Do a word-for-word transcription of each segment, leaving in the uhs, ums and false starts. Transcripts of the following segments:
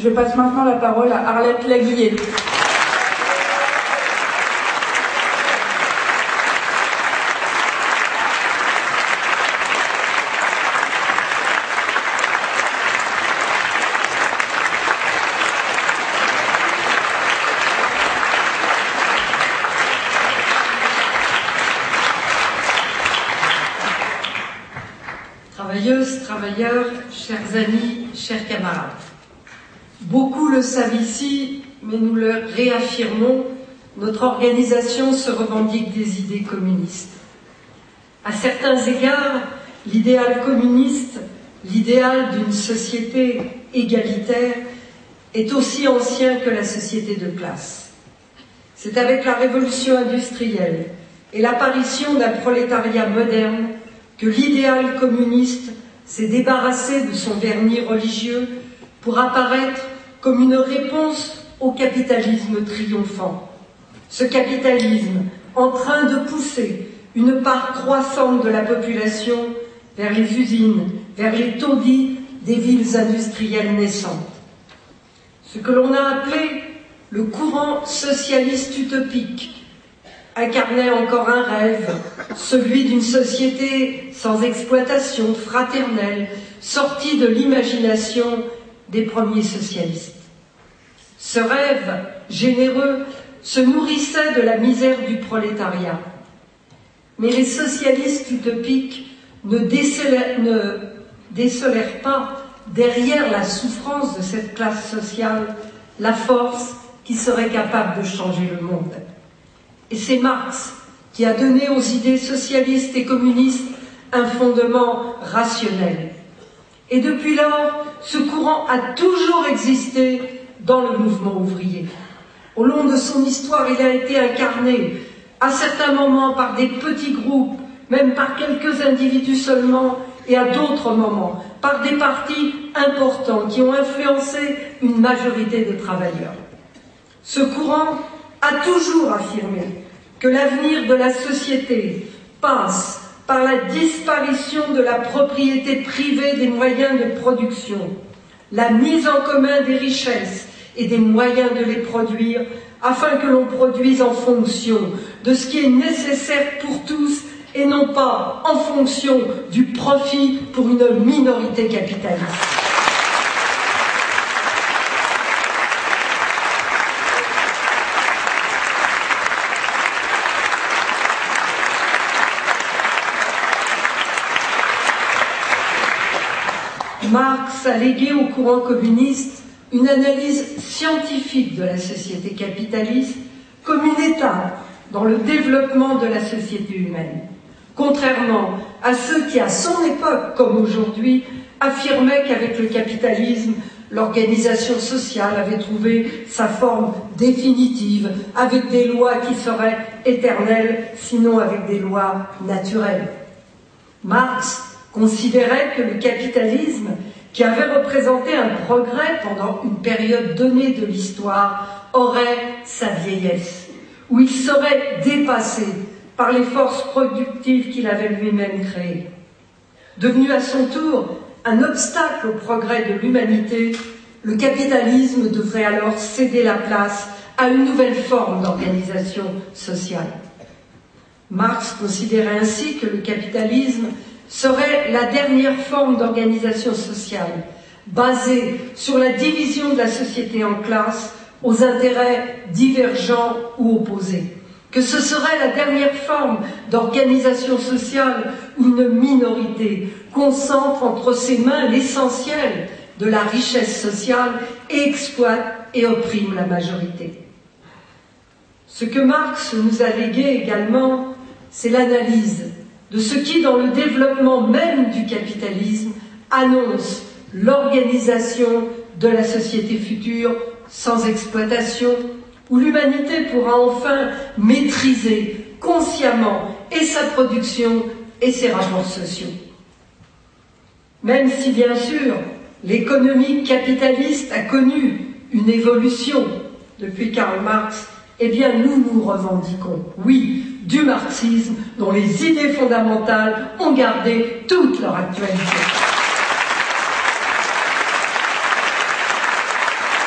Je passe maintenant la parole à Arlette Laguillet. Travailleuses, travailleurs, chers amis, chers camarades. Beaucoup le savent ici, mais nous le réaffirmons, notre organisation se revendique des idées communistes. À certains égards, l'idéal communiste, l'idéal d'une société égalitaire, est aussi ancien que la société de classe. C'est avec la révolution industrielle et l'apparition d'un prolétariat moderne que l'idéal communiste s'est débarrassé de son vernis religieux pour apparaître comme une réponse au capitalisme triomphant. Ce capitalisme en train de pousser une part croissante de la population vers les usines, vers les taudis des villes industrielles naissantes. Ce que l'on a appelé le courant socialiste utopique incarnait encore un rêve, celui d'une société sans exploitation, fraternelle, sortie de l'imagination des premiers socialistes. Ce rêve généreux se nourrissait de la misère du prolétariat. Mais les socialistes utopiques ne décelèrent, ne décelèrent pas derrière la souffrance de cette classe sociale la force qui serait capable de changer le monde. Et c'est Marx qui a donné aux idées socialistes et communistes un fondement rationnel. Et depuis lors, ce courant a toujours existé dans le mouvement ouvrier. Au long de son histoire, il a été incarné, à certains moments par des petits groupes, même par quelques individus seulement, et à d'autres moments, par des partis importants qui ont influencé une majorité des travailleurs. Ce courant a toujours affirmé que l'avenir de la société passe par la disparition de la propriété privée des moyens de production, la mise en commun des richesses et des moyens de les produire, afin que l'on produise en fonction de ce qui est nécessaire pour tous et non pas en fonction du profit pour une minorité capitaliste. Marx a légué au courant communiste une analyse scientifique de la société capitaliste comme une étape dans le développement de la société humaine, contrairement à ceux qui, à son époque comme aujourd'hui, affirmaient qu'avec le capitalisme, l'organisation sociale avait trouvé sa forme définitive, avec des lois qui seraient éternelles, sinon avec des lois naturelles. Marx considérait que le capitalisme, qui avait représenté un progrès pendant une période donnée de l'histoire, aurait sa vieillesse, où il serait dépassé par les forces productives qu'il avait lui-même créées. Devenu à son tour un obstacle au progrès de l'humanité, le capitalisme devrait alors céder la place à une nouvelle forme d'organisation sociale. Marx considérait ainsi que le capitalisme serait la dernière forme d'organisation sociale, basée sur la division de la société en classes aux intérêts divergents ou opposés, que ce serait la dernière forme d'organisation sociale où une minorité concentre entre ses mains l'essentiel de la richesse sociale et exploite et opprime la majorité. Ce que Marx nous a légué également, c'est l'analyse de ce qui, dans le développement même du capitalisme, annonce l'organisation de la société future sans exploitation, où l'humanité pourra enfin maîtriser consciemment et sa production et ses rapports sociaux. Même si, bien sûr, l'économie capitaliste a connu une évolution depuis Karl Marx, eh bien nous nous revendiquons, oui, du marxisme dont les idées fondamentales ont gardé toute leur actualité.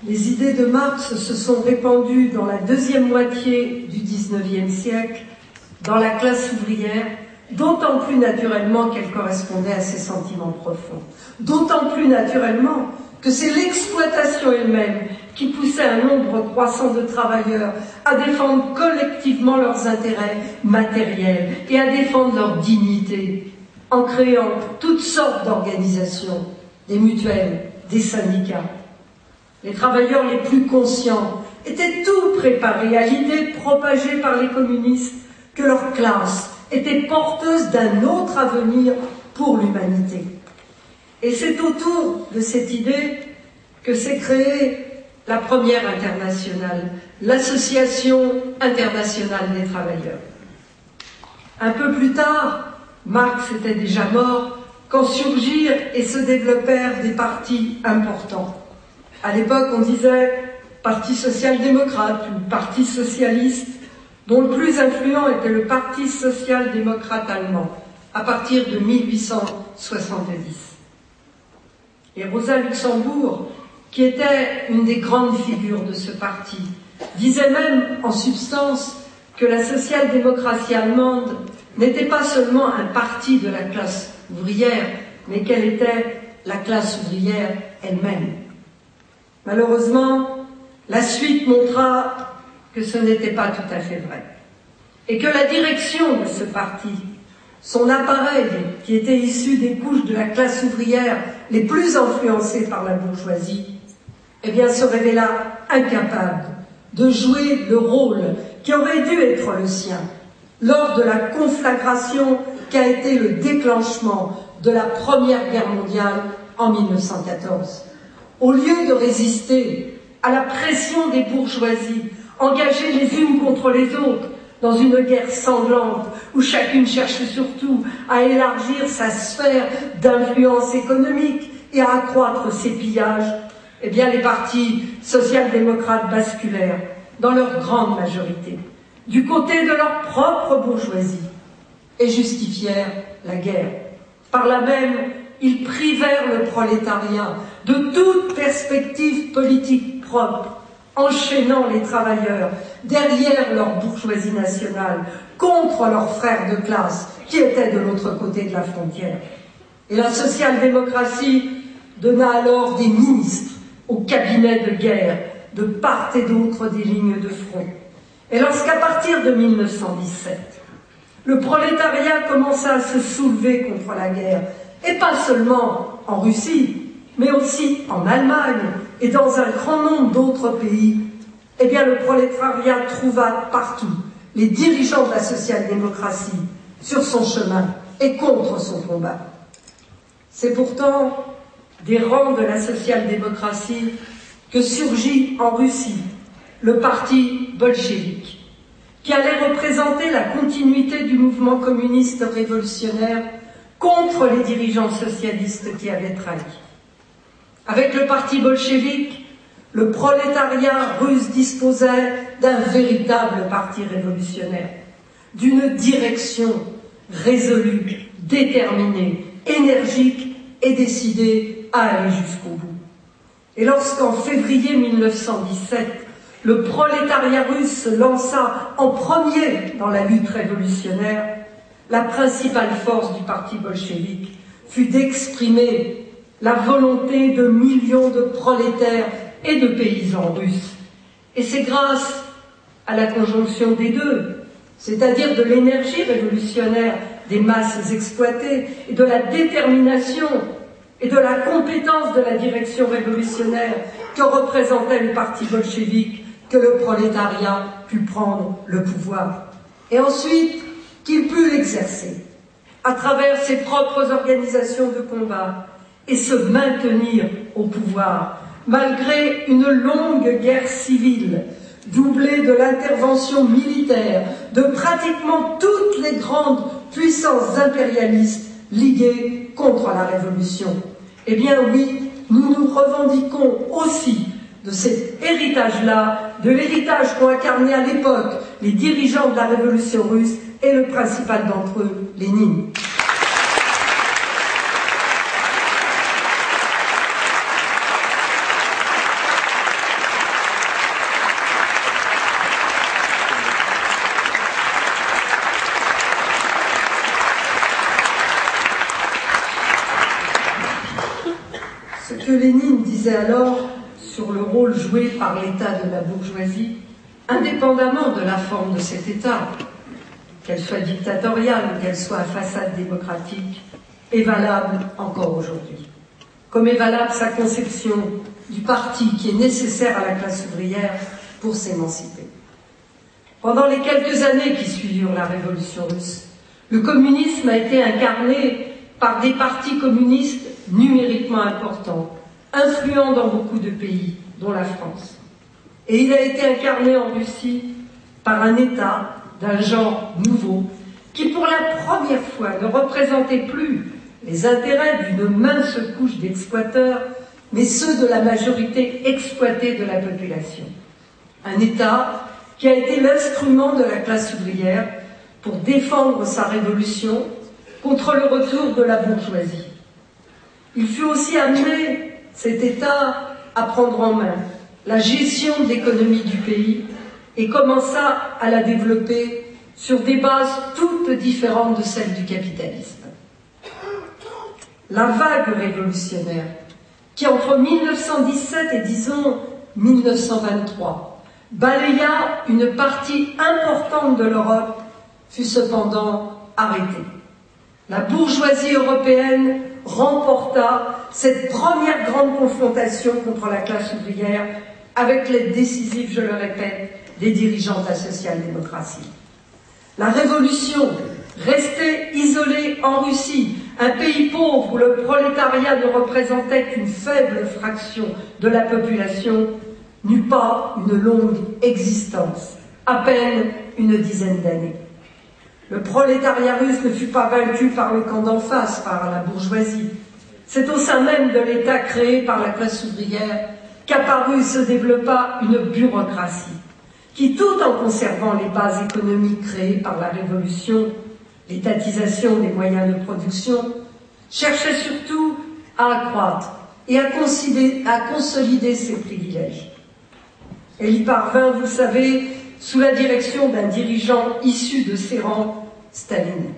Les idées de Marx se sont répandues dans la deuxième moitié du dix-neuvième siècle, dans la classe ouvrière, d'autant plus naturellement qu'elle correspondait à ses sentiments profonds. D'autant plus naturellement que c'est l'exploitation elle-même qui poussait un nombre croissant de travailleurs à défendre collectivement leurs intérêts matériels et à défendre leur dignité, en créant toutes sortes d'organisations, des mutuelles, des syndicats. Les travailleurs les plus conscients étaient tout préparés à l'idée propagée par les communistes que leur classe était porteuse d'un autre avenir pour l'humanité. Et c'est autour de cette idée que s'est créée la première internationale, l'Association internationale des travailleurs. Un peu plus tard, Marx était déjà mort, quand surgirent et se développèrent des partis importants. À l'époque, on disait Parti social-démocrate ou Parti socialiste, dont le plus influent était le Parti social-démocrate allemand, à partir de mille huit cent soixante-dix. Et Rosa Luxembourg, qui était une des grandes figures de ce parti, disait même en substance que la social-démocratie allemande n'était pas seulement un parti de la classe ouvrière, mais qu'elle était la classe ouvrière elle-même. Malheureusement, la suite montra que ce n'était pas tout à fait vrai, et que la direction de ce parti, son appareil, qui était issu des couches de la classe ouvrière les plus influencées par la bourgeoisie, eh bien, se révéla incapable de jouer le rôle qui aurait dû être le sien lors de la conflagration qu'a été le déclenchement de la Première Guerre mondiale en mille neuf cent quatorze. Au lieu de résister à la pression des bourgeoisies, engagées les unes contre les autres dans une guerre sanglante où chacune cherche surtout à élargir sa sphère d'influence économique et à accroître ses pillages, eh bien les partis social-démocrates basculèrent, dans leur grande majorité, du côté de leur propre bourgeoisie et justifièrent la guerre. Par là même, ils privèrent le prolétariat de toute perspective politique propre, enchaînant les travailleurs derrière leur bourgeoisie nationale contre leurs frères de classe qui étaient de l'autre côté de la frontière. Et la social-démocratie donna alors des ministres au cabinet de guerre de part et d'autre des lignes de front. Et lorsqu'à partir de mille neuf cent dix-sept, le prolétariat commença à se soulever contre la guerre, et pas seulement en Russie, mais aussi en Allemagne et dans un grand nombre d'autres pays, eh bien le prolétariat trouva partout les dirigeants de la social-démocratie sur son chemin et contre son combat. C'est pourtant des rangs de la social-démocratie que surgit en Russie le parti bolchevique, qui allait représenter la continuité du mouvement communiste révolutionnaire contre les dirigeants socialistes qui avaient trahi. Avec le parti bolchevique, le prolétariat russe disposait d'un véritable parti révolutionnaire, d'une direction résolue, déterminée, énergique et décidée à aller jusqu'au bout. Et lorsqu'en février mille neuf cent dix-sept, le prolétariat russe se lança en premier dans la lutte révolutionnaire, la principale force du parti bolchevique fut d'exprimer la volonté de millions de prolétaires et de paysans russes. Et c'est grâce à la conjonction des deux, c'est-à-dire de l'énergie révolutionnaire des masses exploitées et de la détermination et de la compétence de la direction révolutionnaire que représentait le parti bolchevique, que le prolétariat put prendre le pouvoir. Et ensuite, qu'il put l'exercer à travers ses propres organisations de combat et se maintenir au pouvoir, malgré une longue guerre civile, doublée de l'intervention militaire de pratiquement toutes les grandes puissances impérialistes liguées contre la Révolution. Eh bien oui, nous nous revendiquons aussi de cet héritage-là, de l'héritage qu'ont incarné à l'époque les dirigeants de la Révolution russe et le principal d'entre eux, Lénine. que Lénine disait alors sur le rôle joué par l'État de la bourgeoisie, indépendamment de la forme de cet État, qu'elle soit dictatoriale ou qu'elle soit à façade démocratique, est valable encore aujourd'hui. Comme est valable sa conception du parti qui est nécessaire à la classe ouvrière pour s'émanciper. Pendant les quelques années qui suivirent la révolution russe, le communisme a été incarné par des partis communistes numériquement importants, influents dans beaucoup de pays, dont la France. Et il a été incarné en Russie par un État d'un genre nouveau, qui pour la première fois ne représentait plus les intérêts d'une mince couche d'exploiteurs, mais ceux de la majorité exploitée de la population. Un État qui a été l'instrument de la classe ouvrière pour défendre sa révolution contre le retour de la bourgeoisie. Il fut aussi amené, cet État, à prendre en main la gestion de l'économie du pays et commença à la développer sur des bases toutes différentes de celles du capitalisme. La vague révolutionnaire, qui entre mille neuf cent dix-sept et disons mille neuf cent vingt-trois balaya une partie importante de l'Europe, fut cependant arrêtée. La bourgeoisie européenne remporta cette première grande confrontation contre la classe ouvrière avec l'aide décisive, je le répète, des dirigeants de la social-démocratie. La révolution, restée isolée en Russie, un pays pauvre où le prolétariat ne représentait qu'une faible fraction de la population, n'eut pas une longue existence, à peine une dizaine d'années. Le prolétariat russe ne fut pas vaincu par le camp d'en face, par la bourgeoisie. C'est au sein même de l'État créé par la classe ouvrière qu'apparut et se développa une bureaucratie qui, tout en conservant les bases économiques créées par la Révolution, l'étatisation des moyens de production, cherchait surtout à accroître et à consolider, à consolider ses privilèges. Elle y parvint, vous savez, sous la direction d'un dirigeant issu de ses rangs, Staline.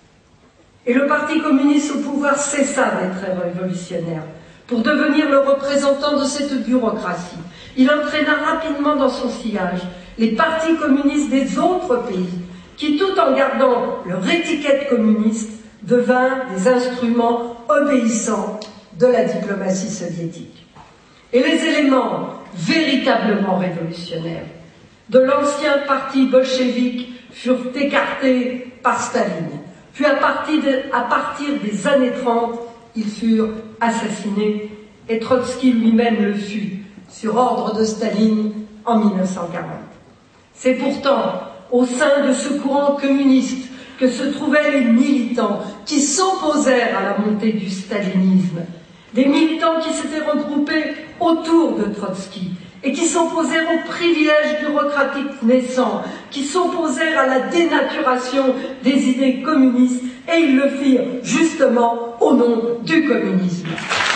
Et le Parti communiste au pouvoir cessa d'être révolutionnaire pour devenir le représentant de cette bureaucratie. Il entraîna rapidement dans son sillage les partis communistes des autres pays qui, tout en gardant leur étiquette communiste, devinrent des instruments obéissants de la diplomatie soviétique. Et les éléments véritablement révolutionnaires de l'ancien parti bolchevique furent écartés par Staline. Puis à partir, de, à partir des années trente, ils furent assassinés et Trotsky lui-même le fut, sur ordre de Staline en mille neuf cent quarante. C'est pourtant au sein de ce courant communiste que se trouvaient les militants qui s'opposèrent à la montée du stalinisme, des militants qui s'étaient regroupés autour de Trotsky et qui s'opposèrent aux privilèges bureaucratiques naissants, qui s'opposèrent à la dénaturation des idées communistes, et ils le firent justement au nom du communisme.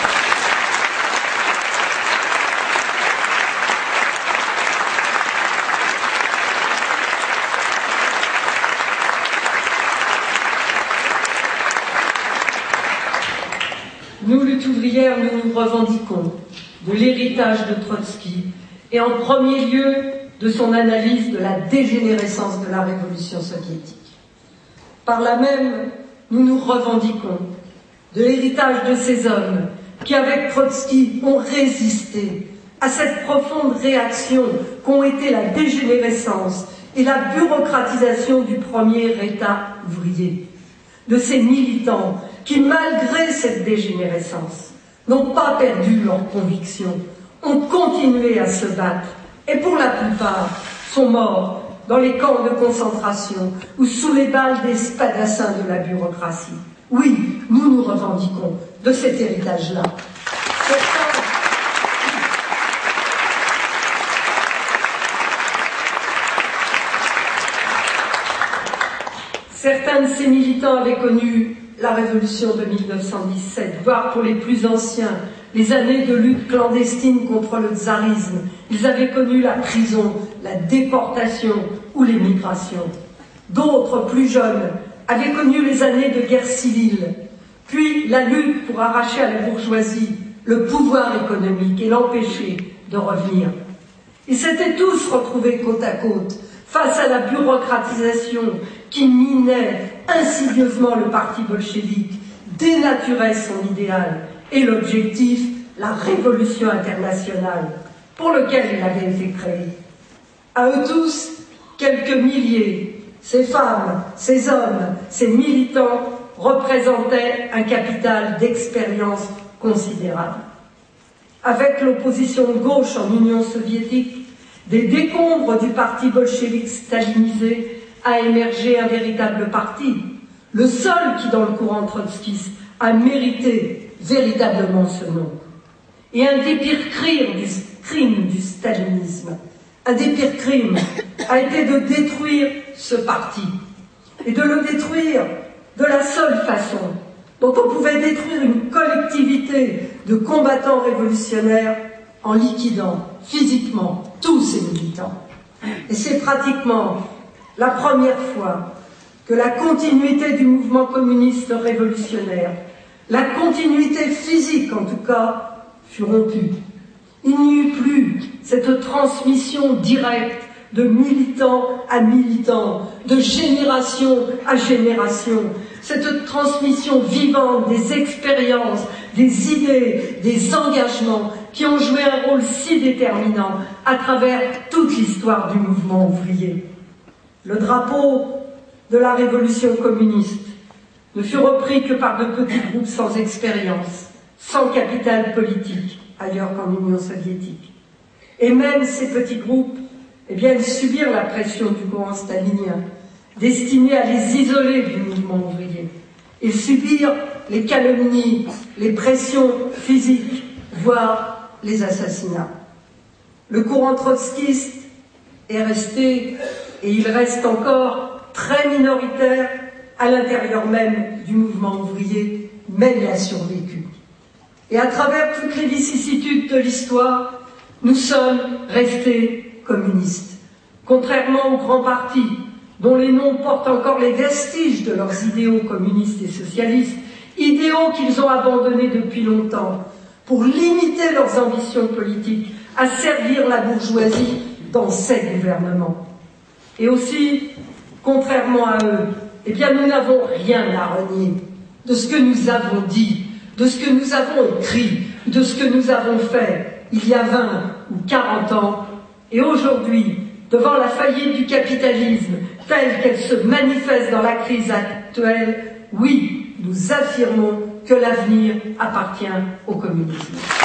Nous, lutte ouvrière, nous nous revendiquons de l'héritage de Trotsky et en premier lieu de son analyse de la dégénérescence de la révolution soviétique. Par là même, nous nous revendiquons de l'héritage de ces hommes qui, avec Trotsky, ont résisté à cette profonde réaction qu'ont été la dégénérescence et la bureaucratisation du premier État ouvrier. De ces militants qui, malgré cette dégénérescence, n'ont pas perdu leurs convictions, ont continué à se battre et pour la plupart sont morts dans les camps de concentration ou sous les balles des spadassins de la bureaucratie. Oui, nous nous revendiquons de cet héritage-là. Certains de ces militants avaient connu la révolution de mille neuf cent dix-sept, voire pour les plus anciens, les années de lutte clandestine contre le tsarisme. Ils avaient connu la prison, la déportation ou l'émigration. D'autres, plus jeunes, avaient connu les années de guerre civile, puis la lutte pour arracher à la bourgeoisie le pouvoir économique et l'empêcher de revenir. Ils s'étaient tous retrouvés côte à côte face à la bureaucratisation qui minait insidieusement le parti bolchevique, dénaturait son idéal et l'objectif, la révolution internationale, pour lequel il avait été créé. À eux tous, quelques milliers, ces femmes, ces hommes, ces militants représentaient un capital d'expérience considérable. Avec l'opposition de gauche en Union soviétique, des décombres du parti bolchevique stalinisé a émergé un véritable parti, le seul qui, dans le courant trotskiste, a mérité véritablement ce nom. Et un des pires crimes du, crimes du stalinisme, un des pires crimes, a été de détruire ce parti, et de le détruire de la seule façon dont on pouvait détruire une collectivité de combattants révolutionnaires en liquidant physiquement tous ces militants. Et c'est pratiquement la première fois que la continuité du mouvement communiste révolutionnaire, la continuité physique en tout cas, fut rompue. Il n'y eut plus cette transmission directe de militant à militant, de génération à génération, cette transmission vivante des expériences, des idées, des engagements qui ont joué un rôle si déterminant à travers toute l'histoire du mouvement ouvrier. Le drapeau de la révolution communiste ne fut repris que par de petits groupes sans expérience, sans capital politique, ailleurs qu'en Union soviétique. Et même ces petits groupes, eh bien, ils subirent la pression du courant stalinien, destiné à les isoler du mouvement ouvrier, et subirent les calomnies, les pressions physiques, voire les assassinats. Le courant trotskiste est resté, et il reste encore, très minoritaire à l'intérieur même du mouvement ouvrier, mais il a survécu. Et à travers toutes les vicissitudes de l'histoire, nous sommes restés communistes. Contrairement aux grands partis, dont les noms portent encore les vestiges de leurs idéaux communistes et socialistes, idéaux qu'ils ont abandonnés depuis longtemps, pour limiter leurs ambitions politiques à servir la bourgeoisie dans ces gouvernements. Et aussi, contrairement à eux, eh bien, nous n'avons rien à renier de ce que nous avons dit, de ce que nous avons écrit, de ce que nous avons fait il y a vingt ou quarante ans. Et aujourd'hui, devant la faillite du capitalisme telle qu'elle se manifeste dans la crise actuelle, oui, nous affirmons que l'avenir appartient au communisme.